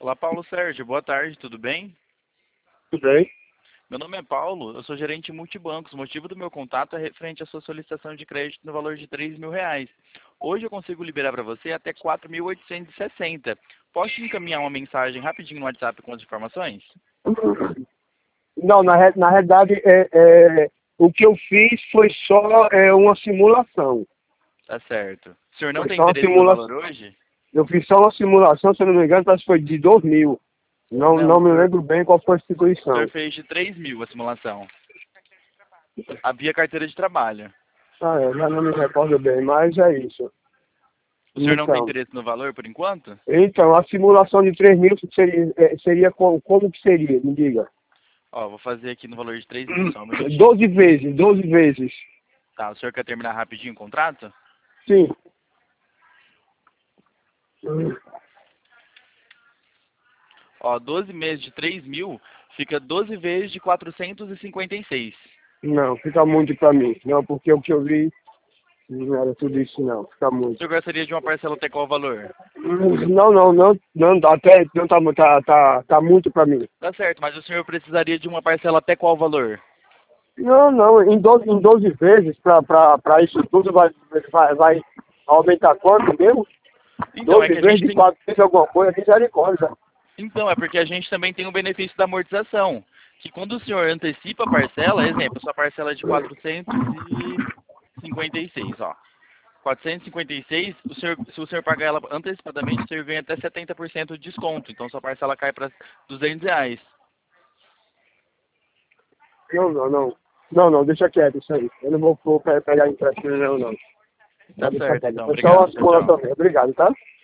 Olá, Paulo Sérgio. Boa tarde, tudo bem? Tudo bem? Meu nome é Paulo, eu sou gerente multibancos. O motivo do meu contato é referente à sua solicitação de crédito no valor de R$ 3.000. Hoje eu consigo liberar para você até 4.860. Posso te encaminhar uma mensagem rapidinho no WhatsApp com as informações? Não, na realidade, o que eu fiz foi só uma simulação. Tá certo. O senhor não Foi tem só uma interesse no valor simulação. hoje? Eu fiz só uma simulação, se eu não me engano, parece que foi de 2.000. Não, Não me lembro bem qual foi a o senhor instituição. fez de 3.000 a simulação. Havia carteira de trabalho. Já não me recordo bem, mas é isso. O senhor não tem Então, interesse no valor por enquanto? a simulação de 3.000 seria como que seria? Me diga. Ó, vou fazer aqui no valor de 3.000, só um minutinho. 12 vezes. Tá, o senhor quer terminar rapidinho o contrato? Sim. Ó, 12 meses de 3.000 fica 12 vezes de 456. Não, fica muito pra mim. Não, porque o que eu vi não era tudo isso não. Fica O muito. senhor gostaria de uma parcela até qual valor? Não, até não tá muito pra mim. Tá certo, mas o senhor precisaria de uma parcela até qual valor? Não, em 12 vezes pra isso tudo vai aumentar quanto mesmo? Então, é 12 que a vezes gente de tem. 4 vezes alguma coisa, misericórdia. Então, é porque a gente também tem o benefício da amortização. Que quando o senhor antecipa a parcela, exemplo, sua parcela é de 456, ó. 456, se o senhor pagar ela antecipadamente, o senhor ganha até 70% de desconto. Então, sua parcela cai para R$ 200. Não, deixa quieto isso aí. Eu não vou pegar empréstimo não. Tá Pode deixar certo, quieto. então. Foi só uma Obrigado. Tchau, tchau. simulação. Obrigado, tá?